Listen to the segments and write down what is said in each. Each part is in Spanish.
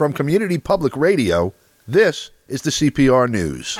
From Community Public Radio, this is the CPR News.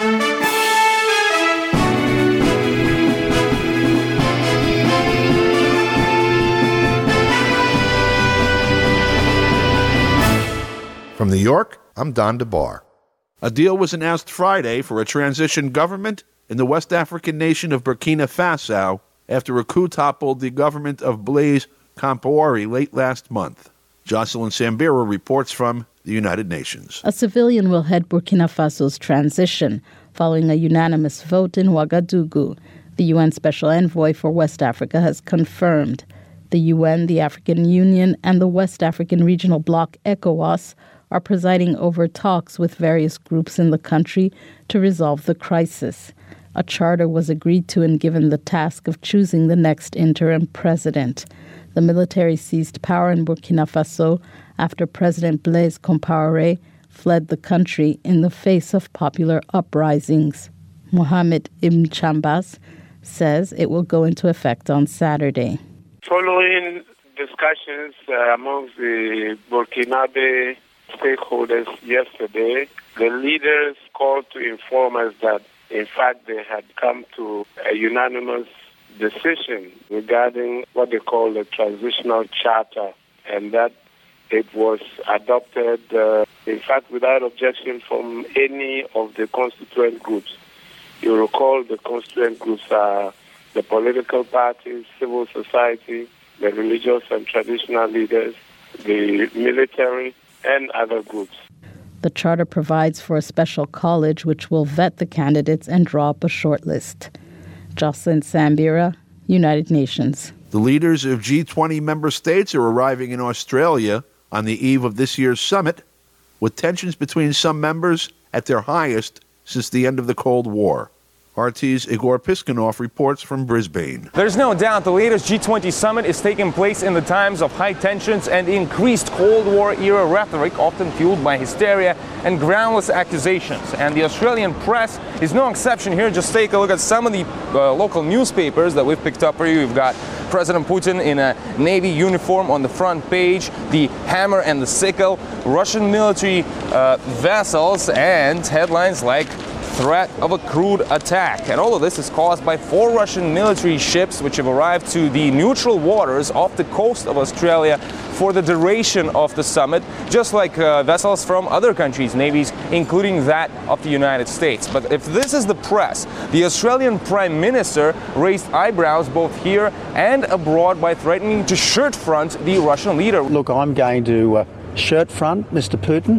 From New York, I'm Don DeBar. A deal was announced Friday for a transition government in the West African nation of Burkina Faso after a coup toppled the government of Blaise Compaoré late last month. Jocelyn Sambira reports from the United Nations. A civilian will head Burkina Faso's transition following a unanimous vote in Ouagadougou. The UN Special Envoy for West Africa has confirmed. The UN, the African Union, and the West African Regional Bloc, ECOWAS, are presiding over talks with various groups in the country to resolve the crisis. A charter was agreed to and given the task of choosing the next interim president. The military seized power in Burkina Faso after President Blaise Compaoré fled the country in the face of popular uprisings. Mohamed Ibn Chambas says it will go into effect on Saturday. Following discussions amongst the Burkinabe stakeholders yesterday, the leaders called to inform us that, in fact, they had come to a unanimous decision regarding what they call the transitional charter, and that it was adopted, in fact, without objection from any of the constituent groups. You recall the constituent groups are the political parties, civil society, the religious and traditional leaders, the military, and other groups. The charter provides for a special college which will vet the candidates and draw up a short list. Jocelyn Sambira, United Nations. The leaders of G20 member states are arriving in Australia on the eve of this year's summit, with tensions between some members at their highest since the end of the Cold War. RT's Igor Piskunov reports from Brisbane. There's no doubt the latest G20 summit is taking place in the times of high tensions and increased Cold War-era rhetoric, often fueled by hysteria and groundless accusations. And the Australian press is no exception here. Just take a look at some of the local newspapers that we've picked up for you. We've got President Putin in a Navy uniform on the front page, the hammer and the sickle, Russian military vessels, and headlines like threat of a crude attack. And all of this is caused by 4 Russian military ships which have arrived to the neutral waters off the coast of Australia for the duration of the summit, just like vessels from other countries' navies, including that of the United States. But if this is the press, the Australian Prime Minister raised eyebrows both here and abroad by threatening to shirt front the Russian leader. Look, I'm going to shirt front Mr. Putin.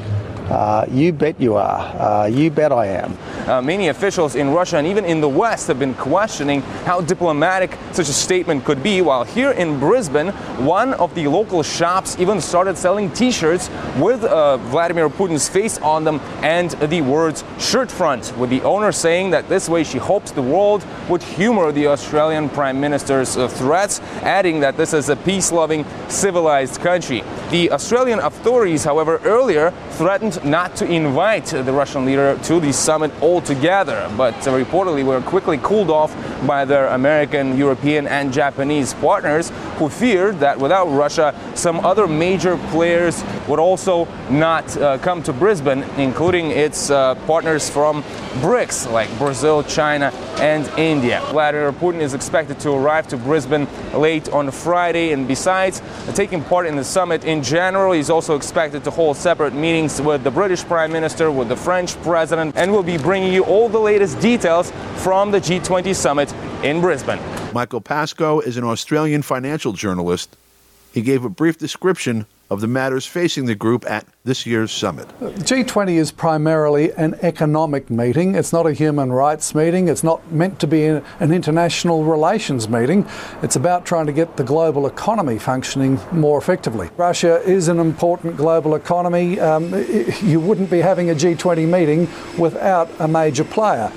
You bet you are. You bet I am. Many officials in Russia and even in the West have been questioning how diplomatic such a statement could be, while here in Brisbane, one of the local shops even started selling T-shirts with Vladimir Putin's face on them and the words shirt front, with the owner saying that this way she hopes the world would humor the Australian Prime Minister's threats, adding that this is a peace-loving, civilized country. The Australian authorities, however, earlier threatened not to invite the Russian leader to the summit altogether, but reportedly were quickly cooled off by their American, European, and Japanese partners, who feared that without Russia, some other major players would also not come to Brisbane, including its partners from BRICS, like Brazil, China, and India. Vladimir Putin is expected to arrive to Brisbane late on Friday, and besides taking part in the summit in general, he's also expected to hold separate meetings with the British Prime Minister, with the French President, and will be bringing you all the latest details from the G20 summit in Brisbane. Michael Pascoe is an Australian financial journalist. He gave a brief description of the matters facing the group at this year's summit. G20 is primarily an economic meeting. It's not a human rights meeting. It's not meant to be an international relations meeting. It's about trying to get the global economy functioning more effectively. Russia is an important global economy. You wouldn't be having a G20 meeting without a major player.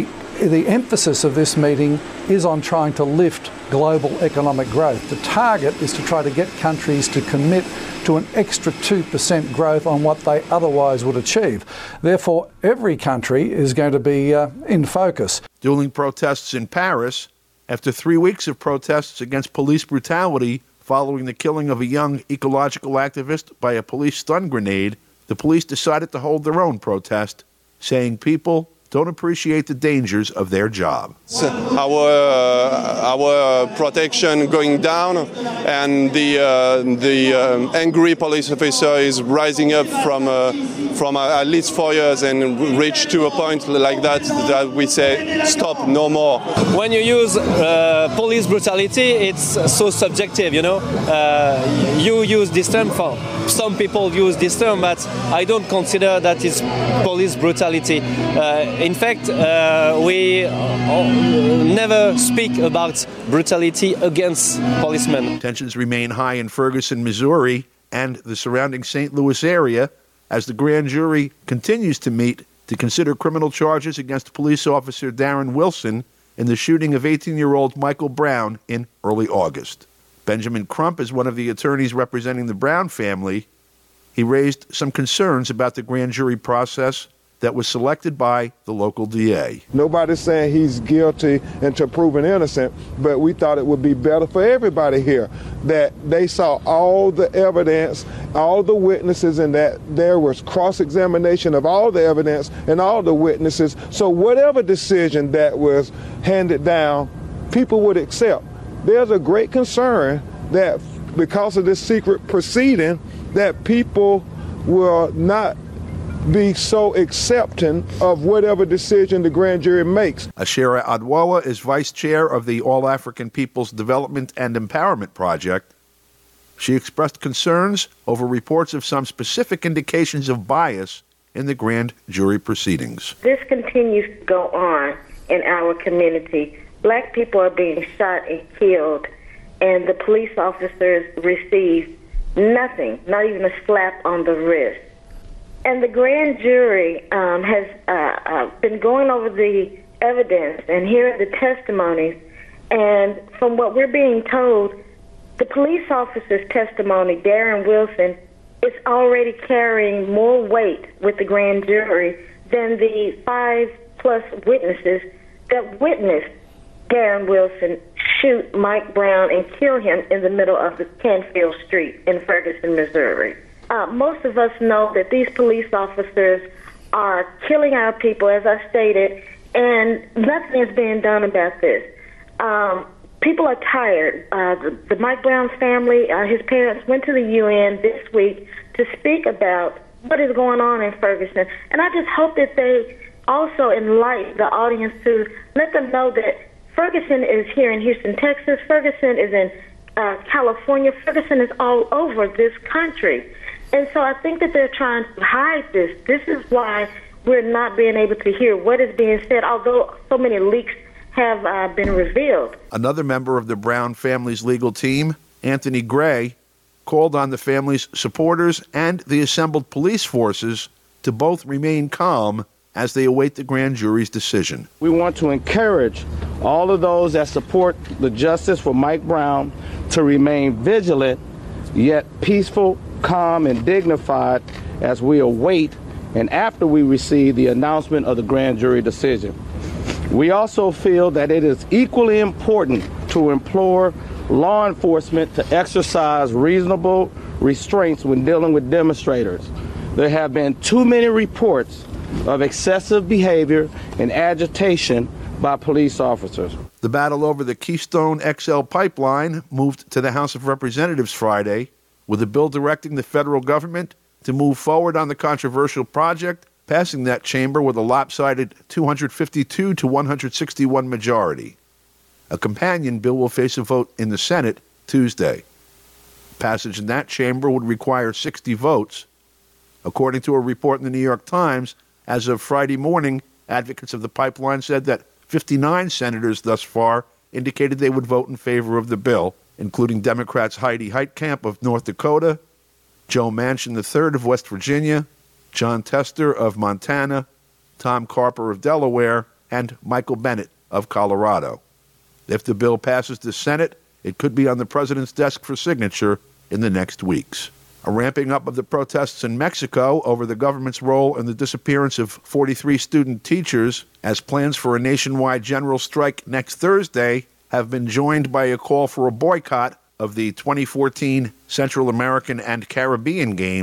The emphasis of this meeting is on trying to lift global economic growth. The target is to try to get countries to commit to an extra 2% growth on what they otherwise would achieve. Therefore, every country is going to be in focus. Dueling protests in Paris after 3 weeks of protests against police brutality following the killing of a young ecological activist by a police stun grenade. the police decided to hold their own protest, saying people don't appreciate the dangers of their job. Our protection going down, and the angry police officer is rising up from at least 4 years and reach to a point like that we say stop, no more. When you use police brutality, it's so subjective, you know. You use this term, for some people use this term, but I don't consider that it's police brutality. In fact, we never speak about brutality against policemen. Tensions remain high in Ferguson, Missouri, and the surrounding St. Louis area as the grand jury continues to meet to consider criminal charges against police officer Darren Wilson in the shooting of 18-year-old Michael Brown in early August. Benjamin Crump is one of the attorneys representing the Brown family. He raised some concerns about the grand jury process that was selected by the local DA. Nobody's saying he's guilty until proven innocent, but we thought it would be better for everybody here that they saw all the evidence, all the witnesses, and that there was cross-examination of all the evidence and all the witnesses. So whatever decision that was handed down, people would accept. There's a great concern that because of this secret proceeding, that people will not be so accepting of whatever decision the grand jury makes. Ashera Adwala is vice chair of the All African Peoples Development and Empowerment Project. She expressed concerns over reports of some specific indications of bias in the grand jury proceedings. This continues to go on in our community. Black people are being shot and killed, and the police officers receive nothing, not even a slap on the wrist. And the grand jury has been going over the evidence and hearing the testimonies, and from what we're being told, the police officer's testimony, Darren Wilson, is already carrying more weight with the grand jury than the 5+ witnesses that witnessed Darren Wilson shoot Mike Brown and kill him in the middle of the Canfield Street in Ferguson, Missouri. Most of us know that these police officers are killing our people, as I stated, and nothing is being done about this. People are tired. The Mike Brown family, his parents went to the UN this week to speak about what is going on in Ferguson. And I just hope that they also enlighten the audience to let them know that Ferguson is here in Houston, Texas. Ferguson is in California. Ferguson is all over this country. And so I think that they're trying to hide this. This is why we're not being able to hear what is being said, although so many leaks have been revealed. Another member of the Brown family's legal team, Anthony Gray, called on the family's supporters and the assembled police forces to both remain calm as they await the grand jury's decision. We want to encourage all of those that support the justice for Mike Brown to remain vigilant, yet peaceful, calm, and dignified as we await and after we receive the announcement of the grand jury decision. We also feel that it is equally important to implore law enforcement to exercise reasonable restraints when dealing with demonstrators. There have been too many reports of excessive behavior and agitation by police officers. The battle over the Keystone XL pipeline moved to the House of Representatives Friday, with a bill directing the federal government to move forward on the controversial project, passing that chamber with a lopsided 252 to 161 majority. A companion bill will face a vote in the Senate Tuesday. Passage in that chamber would require 60 votes. According to a report in the New York Times, as of Friday morning, advocates of the pipeline said that 59 senators thus far indicated they would vote in favor of the bill, including Democrats Heidi Heitkamp of North Dakota, Joe Manchin III of West Virginia, John Tester of Montana, Tom Carper of Delaware, and Michael Bennet of Colorado. If the bill passes the Senate, it could be on the president's desk for signature in the next weeks. A ramping up of the protests in Mexico over the government's role in the disappearance of 43 student teachers, as plans for a nationwide general strike next Thursday have been joined by a call for a boycott of the 2014 Central American and Caribbean Games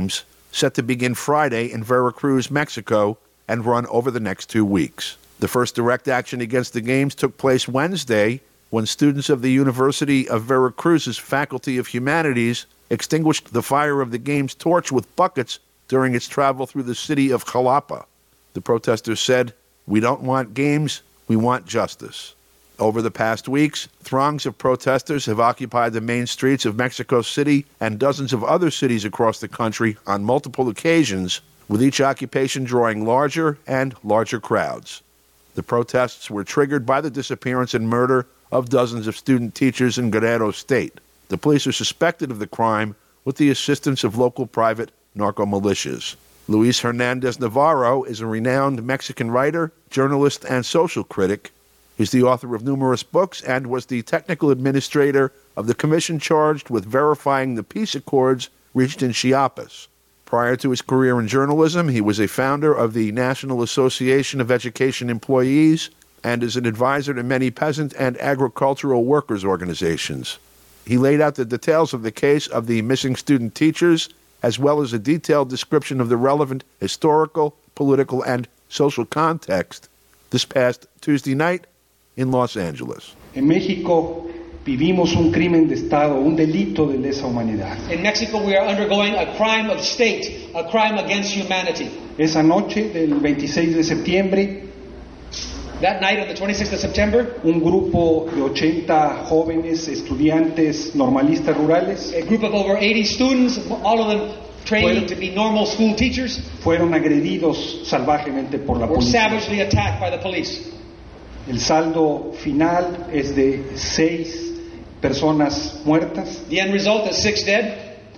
set to begin Friday in Veracruz, Mexico, and run over the next 2 weeks. The first direct action against the games took place Wednesday when students of the University of Veracruz's Faculty of Humanities extinguished the fire of the game's torch with buckets during its travel through the city of Jalapa. The protesters said, "We don't want games, we want justice." Over the past weeks, throngs of protesters have occupied the main streets of Mexico City and dozens of other cities across the country on multiple occasions, with each occupation drawing larger and larger crowds. The protests were triggered by the disappearance and murder of dozens of student teachers in Guerrero State. The police are suspected of the crime with the assistance of local private narco-militias. Luis Hernandez Navarro is a renowned Mexican writer, journalist, and social critic. He's the author of numerous books and was the technical administrator of the commission charged with verifying the peace accords reached in Chiapas. Prior to his career in journalism, he was a founder of the National Association of Education Employees and is an advisor to many peasant and agricultural workers' organizations. He laid out the details of the case of the missing student teachers, as well as a detailed description of the relevant historical, political, and social context this past Tuesday night in Los Angeles. En México vivimos un crimen de Estado, un delito de lesa humanidad. In Mexico we are undergoing a crime of state, a crime against humanity. Esa noche del 26 de septiembre, that night on the 26th of September, un grupo de 80 jóvenes estudiantes normalistas rurales, a group of over 80 students, all of them trained to be normal school teachers, fueron agredidos salvajemente por la were policía. savagely attacked by the police. El saldo final es de 6 personas muertas, The end result is 6 dead,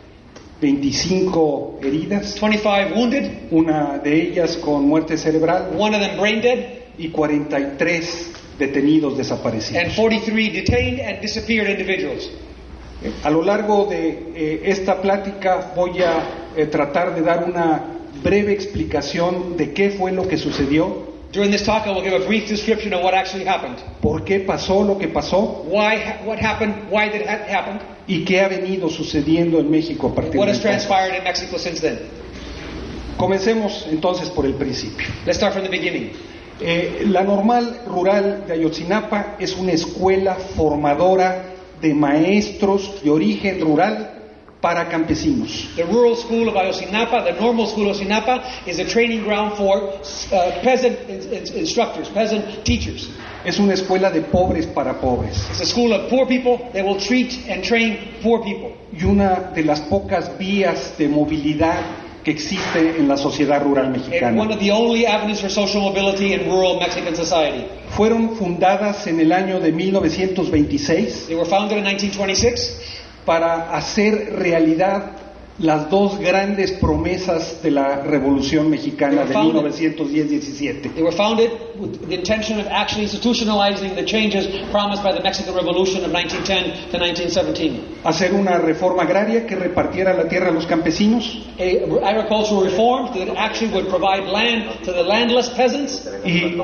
25 heridas, 25 wounded, una de ellas con muerte cerebral, one of them brain dead, y 43 detenidos desaparecidos. and 43 detained and disappeared individuals. A lo largo de esta plática voy a tratar de dar una breve explicación de qué fue lo que sucedió. During this talk, I will give a brief description of what actually happened. ¿Por qué pasó lo que pasó? What happened? Why did it happen? ¿Y qué ha venido sucediendo en México a partir What de has entonces? transpired in Mexico since then? Comencemos entonces por el principio. Let's start from the beginning. La Normal Rural de Ayotzinapa es una escuela formadora de maestros de origen rural para campesinos. The rural school of Ayotzinapa, the normal school of Ayotzinapa, is a training ground for peasant instructors, peasant teachers. Es una escuela de pobres para pobres. It's a school of poor people. They will treat and train poor people. Y una de las pocas vías de movilidad que existe en la sociedad rural And mexicana. one of the only avenues for social mobility in rural Mexican society. Fueron fundadas en el año de 1926 They were founded in 1926 para hacer realidad las dos grandes promesas de la Revolución Mexicana de 1910-17. They were founded with the intention of actually institutionalizing the changes promised by the Mexican Revolution of 1910 to 1917. Hacer una reforma agraria que repartiera la tierra a los campesinos A agricultural reform that actually would provide land to the landless peasants y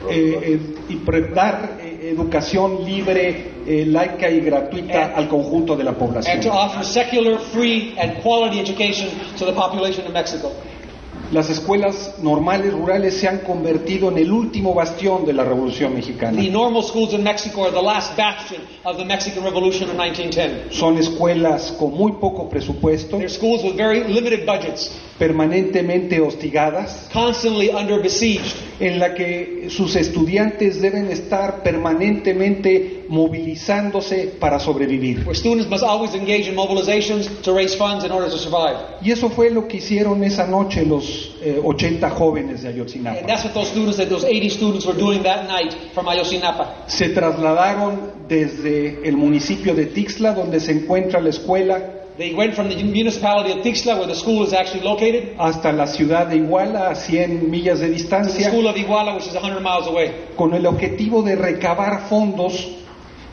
dar educación libre, laica y gratuita al conjunto de la and población. to offer secular, free, and quality education to the population of Mexico. Las escuelas normales rurales se han convertido en el último bastión de la Revolución Mexicana. The normal schools in Mexico are the last bastion of the Mexican Revolution of 1910. Son escuelas con muy poco presupuesto, They're schools with very limited budgets, permanentemente hostigadas, constantly under besieged, en la que sus estudiantes deben estar permanentemente movilizándose para sobrevivir. where students must always engage in mobilizations to raise funds in order to survive. Y eso fue lo que hicieron esa noche los 80 jóvenes de And Ayotzinapa. that's what those 80 students were doing that night from Ayotzinapa. Se trasladaron desde el municipio de Tixla, donde se encuentra la escuela, They went from the municipality of Tixla, where the school is actually located, hasta la ciudad de Iguala, a 100 millas de to the distancia, school of Iguala, which is 100 miles away, con el objetivo de recabar fondos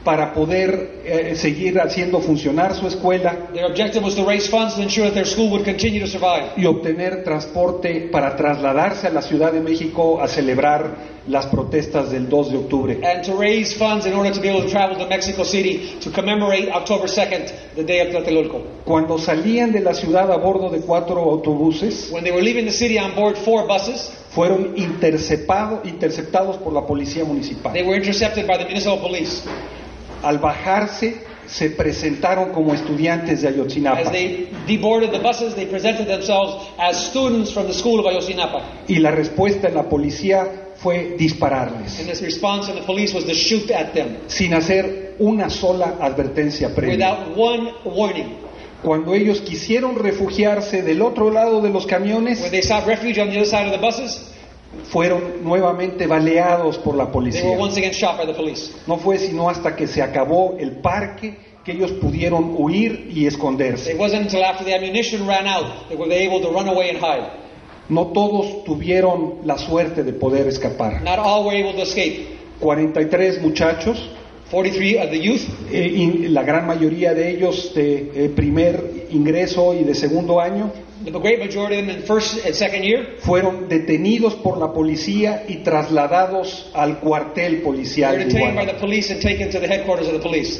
para poder seguir haciendo funcionar su escuela. Their objective was to raise funds to ensure that their school would continue to survive. Y obtener transporte para trasladarse a la Ciudad de México a celebrar las protestas del 2 de octubre. And to raise funds in order to be able to travel to Mexico City to commemorate October 2nd, the day of Tlatelolco. Cuando salían de la ciudad a bordo de 4 autobuses, when they were leaving the city on board 4 buses, fueron interceptados por la policía municipal. They were intercepted by the municipal police. Al bajarse, se presentaron como estudiantes de Ayotzinapa. As they deboarded the buses, they presented themselves as students from the school of Ayotzinapa. Y la respuesta de la policía fue dispararles. And the response from the police was to shoot at them. Sin hacer una sola advertencia previa. Without one warning. Cuando ellos quisieron refugiarse del otro lado de los camiones, when they sought refuge on the other side of the buses, fueron nuevamente baleados por la policía. They were once again shot by the police. No fue sino hasta que se acabó el parque que ellos pudieron huir y esconderse. It wasn't until after the ammunition ran out that were they able to run away and hide. No todos tuvieron la suerte de poder escapar. Not all were able to escape. 43 muchachos, 43 of the youth, la gran mayoría de ellos de primer ingreso y de segundo año, the great majority of them in first and second year, fueron detenidos por la policía y trasladados al cuartel policial. They were detained by the police and taken to the headquarters of the police.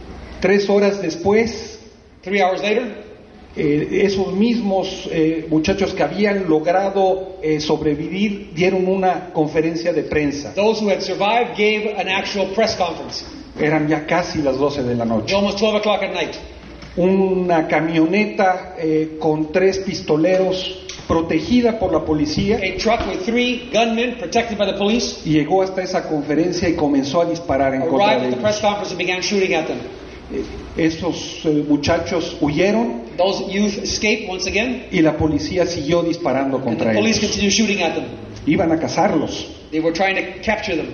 3 horas después, 3 hours later, esos mismos muchachos que habían logrado sobrevivir dieron una conferencia de prensa. Those who had survived gave an actual press conference. Eran ya casi las 12 de la noche. Almost 12 o'clock at night. Una camioneta con 3 pistoleros protegida por la policía. A truck with 3 gunmen protected by the police. Llegó hasta esa conferencia y comenzó a disparar en contra de ellos. Arrived at the press conference and began shooting at them. Esos muchachos huyeron. Those youth escaped once again. Y la policía siguió disparando contra ellos. Police continued shooting at them. Iban a cazarlos. They were trying to capture them.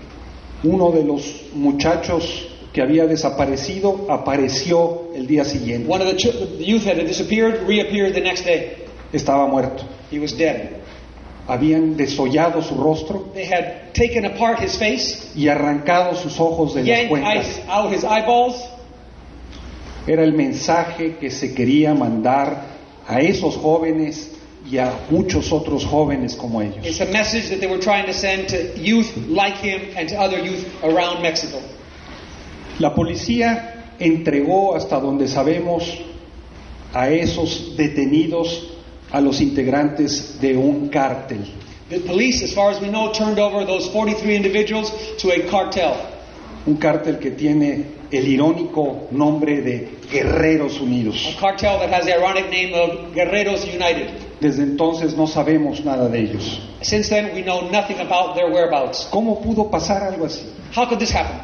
Uno de los muchachos que había desaparecido apareció el día siguiente. One of the youth had disappeared, reappeared the next day. Estaba muerto. He was dead. Habían desollado su rostro. They had taken apart his face. Y arrancado sus ojos de las cuencas. Out his eyeballs. Era el mensaje que se quería mandar a esos jóvenes y a muchos otros jóvenes como ellos. It's a message that they were trying to send to youth like him and to other youth around Mexico. La policía entregó, hasta donde sabemos, a esos detenidos a los integrantes de un cártel. The police, as far as we know, turned over those 43 individuals to a cartel. Un cártel que tiene el irónico nombre de Guerreros Unidos. A cartel that has the ironic name of Guerreros United. Desde entonces no sabemos nada de ellos. Since then, we know nothing about their whereabouts. ¿Cómo pudo pasar algo así? How could this happen?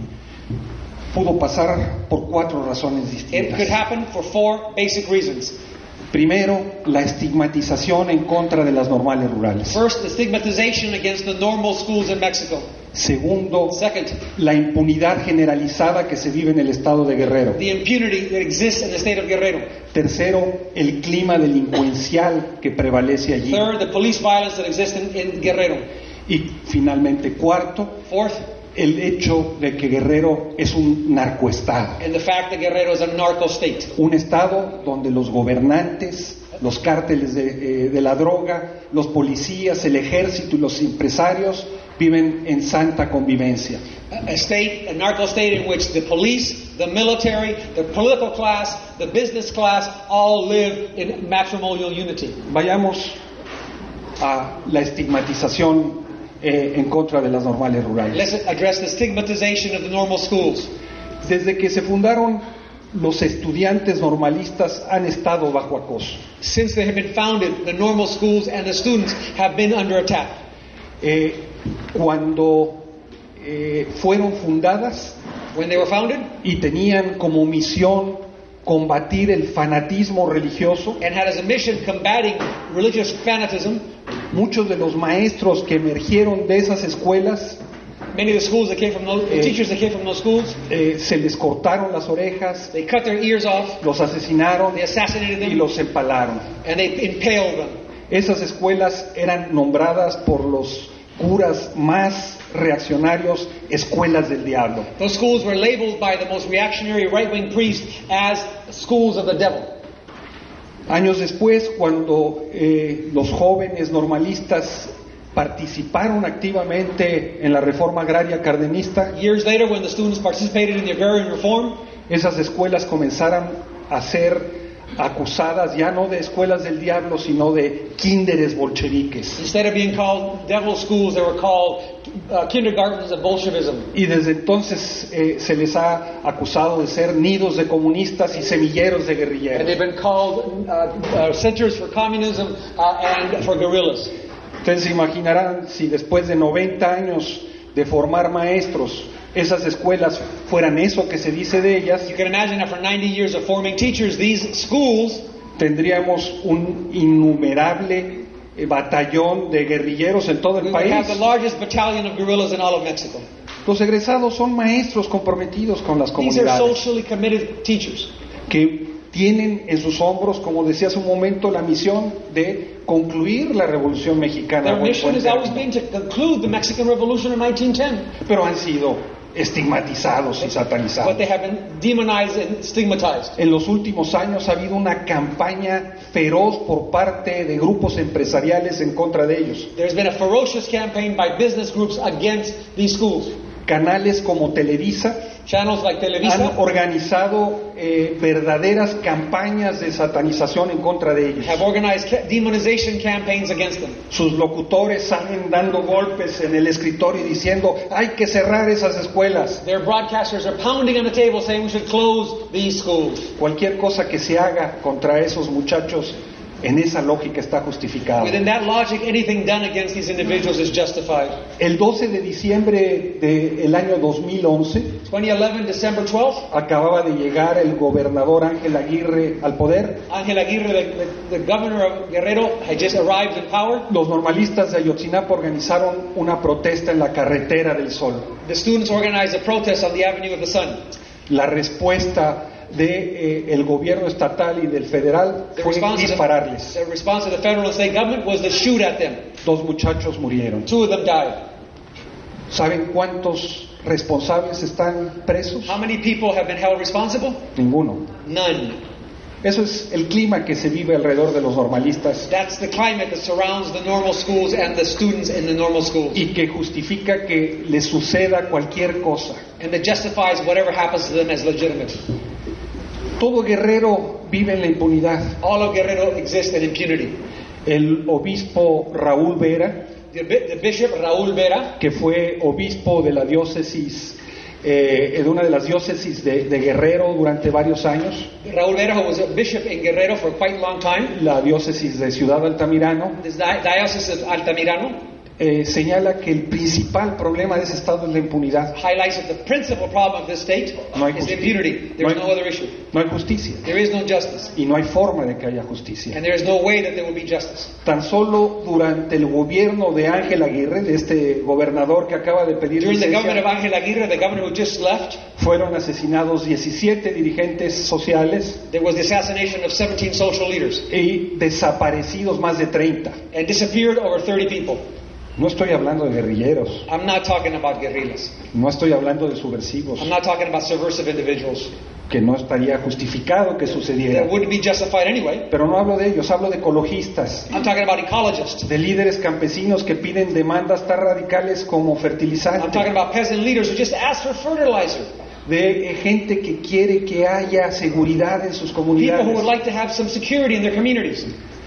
Pudo pasar por 4 razones distintas. It could happen for 4 basic reasons. Primero, la estigmatización en contra de las normales rurales. First, the stigmatization against the normal schools in Mexico. Segundo, second, la impunidad generalizada que se vive en el estado de Guerrero. The impunity that exists in the state of Guerrero. Tercero, el clima delincuencial que prevalece allí. Third, the police violence that exists in Guerrero. Y finalmente, cuarto, fourth, el hecho de que Guerrero es un narcoestado. And the fact that Guerrero is a narco state. Un estado donde los gobernantes, los cárteles de la droga, los policías, el ejército y los empresarios viven en santa convivencia. A narco state in which the police, the military, the political class, the business class all live in matrimonial unity. Vayamos a la estigmatización en contra de las normales rurales. Let's address the stigmatization of the normal schools. Desde que se fundaron, los estudiantes normalistas han estado bajo acoso. Since they have been founded, the normal schools and the students have been under attack. Cuando fueron fundadas, when they were founded, y tenían como misión combatir el fanatismo religioso, and had as a mission combating religious fanatism, muchos de los maestros que emergieron de esas escuelas, many of the schools that came from those, teachers that came from those schools, se les cortaron las orejas, they cut their ears off, los asesinaron, they assassinated them, y los empalaron. And they impaled them. Esas escuelas eran nombradas por los curas más reaccionarios, escuelas del diablo. Those schools were labeled by the most reactionary right-wing priests as schools of the devil. Años después, cuando los jóvenes normalistas participaron activamente en la reforma agraria cardenista, Years later, when the students participated in the agrarian reform, esas escuelas comenzaron a ser acusadas ya no de escuelas del diablo, sino de kinderes bolcheviques. instead of being called devil schools, they were called kindergartens of Bolshevism. Y desde entonces se les ha acusado de ser nidos de comunistas y semilleros de And guerrilleros. they've been called centers for communism and for guerrillas. Ustedes se imaginarán si después de 90 años de formar maestros, esas escuelas fueran eso que se dice de ellas, You can imagine that for 90 years of forming teachers, these schools, tendríamos un innumerable batallón de guerrilleros en todo el we would país. have the largest battalion of guerrillas in all of Mexico. Los egresados son maestros comprometidos con las These are comunidades, socially committed teachers. que tienen en sus hombros, como decía hace un momento, la misión de concluir la Revolución Mexicana. Their mission has always been to conclude the Mexican Revolution in 1910. Pero han sido estigmatizados y But satanizados. they have been demonized and stigmatized. En los últimos años ha habido una campaña feroz por parte de grupos empresariales en contra de ellos. There's been a ferocious campaign by business groups against these schools. Canales como Televisa Channels like Televisa han organizado verdaderas campañas de satanización en contra de ellos. have organized demonization campaigns against them. Sus locutores salen dando golpes en el escritorio y diciendo hay que cerrar esas escuelas. Their broadcasters are pounding on the table saying we should close these schools. Cualquier cosa que se haga contra esos muchachos en esa lógica está justificado. Within that logic, anything done against these individuals is justified. El 12 de diciembre del año 2011 2011, December 12th, acababa de llegar el gobernador Ángel Aguirre al poder. Ángel Aguirre, the governor of Guerrero, had just arrived in power. Los normalistas de Ayotzinapa organizaron una protesta en la Carretera del Sol. The students organized a protest on the Avenue of the Sun. La respuesta del gobierno estatal y del federal fue dispararles. The response of the federal and state government was to shoot at them. 2 muchachos murieron. 2 of them died. ¿Saben cuántos responsables están presos? How many people have been held responsible? Ninguno. None. Eso es el clima que se vive alrededor de los normalistas That's the climate that surrounds the normal schools and the students in the normal schools. y que justifica que les suceda cualquier cosa. And that justifies whatever happens to them as legitimate. Todo guerrero vive en la impunidad. All of Guerrero exists in impunity. El obispo Raúl Vera, The bishop, Raúl Vera, que fue obispo de la diócesis, de una de las diócesis de Guerrero durante varios años, Raúl Vera, who was a bishop in Guerrero for quite a long time, la diócesis de Ciudad Altamirano, this diocese of Altamirano, señala que el principal problema de ese estado es la impunidad. highlights that the principal problem of this state No hay is justicia. impunity. There is no other issue. No hay justicia There is no justice. y no hay forma de que haya justicia. And there is no way that there will be justice. Tan solo durante el gobierno de Ángel Aguirre, de este gobernador que acaba de pedir During the government of licencia, Ángel Aguirre, the governor who just left, fueron asesinados 17 dirigentes sociales there was the assassination of 17 social leaders y desaparecidos más de 30. and disappeared over 30 people. No estoy hablando de guerrilleros, I'm not talking about guerrillas. no estoy hablando de subversivos, I'm not talking about subversive individuals. que no estaría justificado que sucediera. That wouldn't be justified anyway. Pero no hablo de ellos, hablo de ecologistas, I'm talking about ecologists. de líderes campesinos que piden demandas tan radicales como I'm fertilizante, talking about peasant leaders who just ask for fertilizer. de gente que quiere que haya seguridad en sus People who would comunidades. like to have some security in their communities.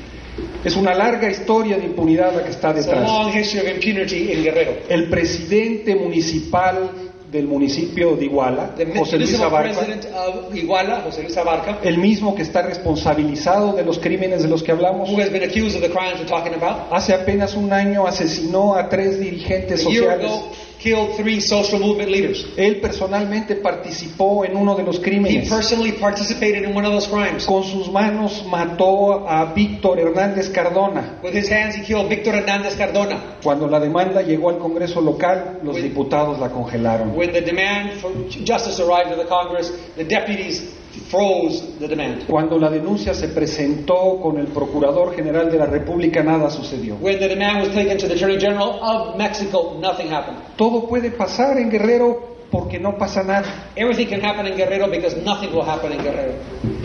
Es una larga historia de impunidad la que está It's a detrás. long history of impunity in Guerrero. El presidente municipal del municipio de Iguala, The José Luis municipal Abarca, president of Iguala, José Luis Abarca, el mismo que está responsabilizado de los crímenes de los que hablamos, who has been accused of the crimes we're talking about, hace apenas un año asesinó a 3 dirigentes a year sociales. ago killed 3 social movement leaders. Él personalmente participó en uno de los He crímenes. personally participated in one of those crimes. Con sus manos mató a Víctor Hernández Cardona. With his hands he killed Víctor Hernández Cardona. Cuando la demanda llegó al Congreso local, los diputados la congelaron. When the demand for justice arrived to the Congress, the deputies froze the demand. Cuando la denuncia se presentó con el Procurador General de la República, nada sucedió. When the demand was taken to the Attorney General of Mexico, nothing happened. Todo puede pasar en Guerrero porque no pasa nada. Everything can happen in Guerrero because nothing will happen in Guerrero.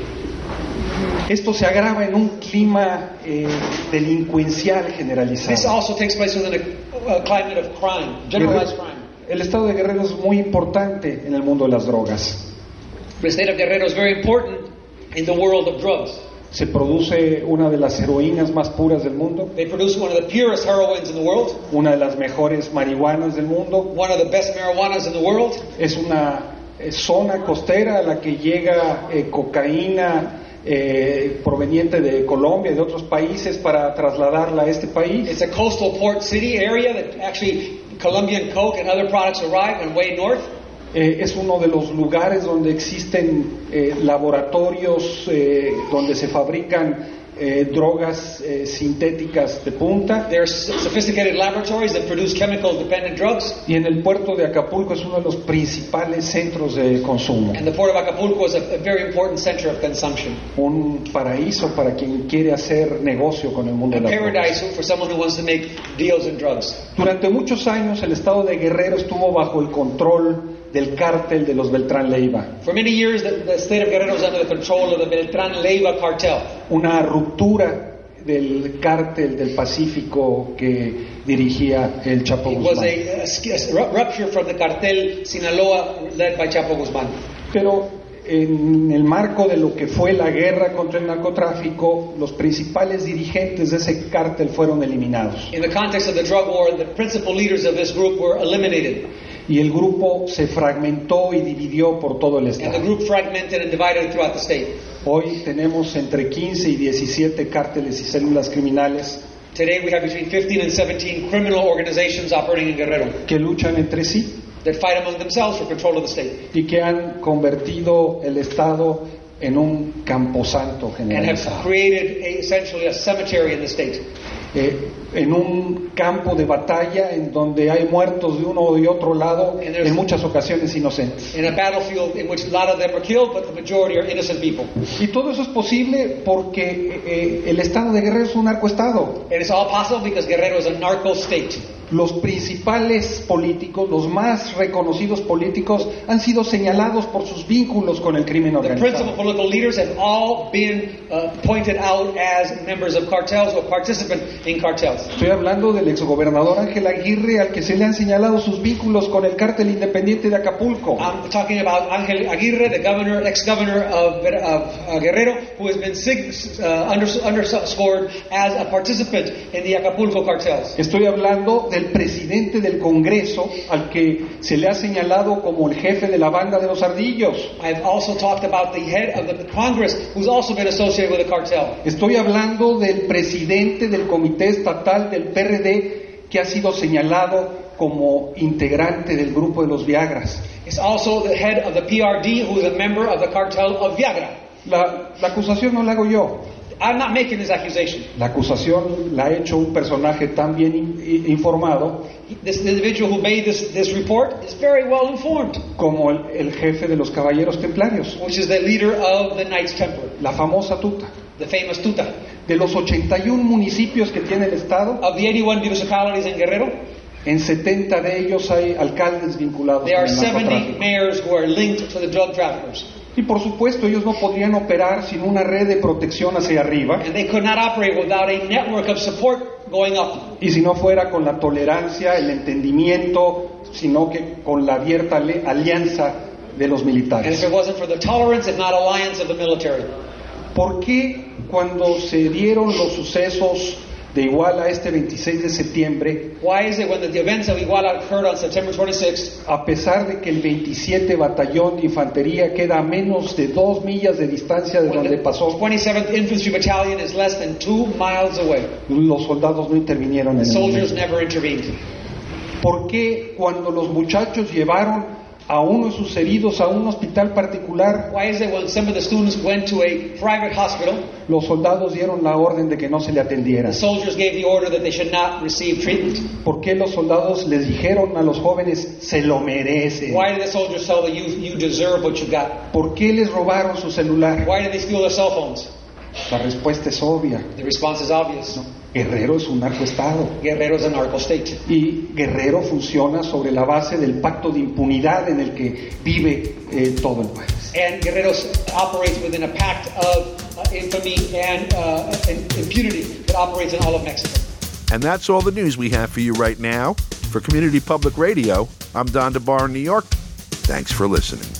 Esto se agrava en un clima delincuencial generalizado. This also takes place within a climate of crime, generalized crime. El estado de Guerrero es muy importante en el mundo de las drogas. The state of Guerrero is very important in the world of drugs. Se produce una de las heroínas más puras del mundo. They produce one of the purest heroines in the world. Una de las mejores marihuanas del mundo. One of the best marijuanas in the world. Es una zona costera a la que llega cocaína proveniente de Colombia y de otros países para trasladarla a este país. It's a coastal port city area that actually Colombian coke and other products arrive on way north. Es uno de los lugares donde existen laboratorios donde se fabrican drogas sintéticas de punta. There are sophisticated laboratories that produce chemical-dependent drugs. Y en el puerto de Acapulco es uno de los principales centros de consumo. And the port of Acapulco is a very important center of consumption. Un paraíso para quien quiere hacer negocio con el mundo de las drogas. A paradise for someone who wants to make deals in drugs. Durante muchos años el estado de Guerrero estuvo bajo el control del cártel de los Beltrán Leiva. For many years, the state of Guerrero was under the control of the Beltrán Leiva cartel. Una ruptura del cártel del Pacífico que dirigía el Chapo Guzmán. It was a rupture from the cartel Sinaloa led by Chapo Guzmán. Pero en el marco de lo que fue la guerra contra el narcotráfico, los principales dirigentes de ese cártel fueron eliminados. In the context of the drug war, the principal leaders of this group were eliminated. Y el grupo se fragmentó y dividió por todo el estado. And the group fragmented and divided throughout the state. Hoy tenemos entre 15 y 17 cárteles y células criminales. Today we have between 15 and 17 criminal organizations operating in Guerrero. Que luchan entre sí. That fight among themselves for control of the state. Y que han convertido el estado en un camposanto generalizado. And have created essentially a cemetery in the state. En un campo de batalla en donde hay muertos de uno y otro lado, en muchas ocasiones inocentes. In a battlefield in which a lot of them are killed, but the majority are innocent people. Y todo eso es posible porque el estado de Guerrero es un narcoestado. And it's all possible because Guerrero is a narco state. Los principales políticos, los más reconocidos políticos, han sido señalados por sus vínculos con el crimen organizado. The principal political leaders have all been pointed out as members of cartels or participant in cartels. Estoy hablando del exgobernador Ángel Aguirre, al que se le han señalado sus vínculos con el cártel independiente de Acapulco. I'm talking about Ángel Aguirre, the ex-governor of Guerrero, who has been underscored as a participant in the Acapulco cartels. Estoy hablando del presidente del Congreso, al que se le ha señalado como el jefe de la banda de los Ardillos. I've also talked about the head of the Congress, who's also been associated with the cartel. Estoy hablando del presidente del Comité Estatal del PRD, que ha sido señalado como integrante del grupo de los Viagras. It's also the head of the PRD, who is a member of the cartel of Viagra. La acusación no la hago yo. I'm not making this accusation. La acusación la ha hecho un personaje tan bien informado. This individual who made this report is very well informed. Como el jefe de los Caballeros Templarios. Which is the leader of the Knights Templar. La famosa Tuta. The famous Tuta. De los 81 municipios que tiene el estado. Of the 81 municipalities in Guerrero. En 70 de ellos hay alcaldes vinculados There con are el 70 narcotráfico. mayors who are linked to the drug traffickers. Y por supuesto ellos no podrían operar sin una red de protección hacia arriba. And they could not operate without a network of support going up. Y si no fuera con la tolerancia, el entendimiento, sino que con la abierta alianza de los And if militares. it wasn't for the tolerance and not alliance of the military. ¿Por qué cuando se dieron los sucesos de Iguala este 26 de septiembre, Why is it when the events of Iguala occurred on September 26th, a pesar de que el 27 Batallón de Infantería queda a menos de 2 millas de distancia de when donde the pasó, 27th Infantry Battalion is less than 2 miles away? los soldados no intervinieron en el Soldiers momento? never intervened. ¿Por qué cuando los muchachos llevaron a uno de sus heridos a un hospital particular, Why is it when some of the students went to a private hospital, los soldados dieron la orden de que no se le atendiera? the soldiers gave the order that they should not receive treatment? ¿Por qué los soldados les dijeron a los jóvenes, se lo merecen? Why did the soldiers tell the youth, you deserve what you got? ¿Por qué les robaron su celular? Why did they steal their cell phones? La respuesta es obvia. The response is obvious. Guerrero es un narcoestado. Guerrero is a narco state. Y Guerrero funciona sobre la base del pacto de impunidad en el que vive todo el país. And Guerrero operates within a pact of infamy and impunity that operates in all of Mexico. And that's all the news we have for you right now. For Community Public Radio, I'm Don DeBar in New York. Thanks for listening.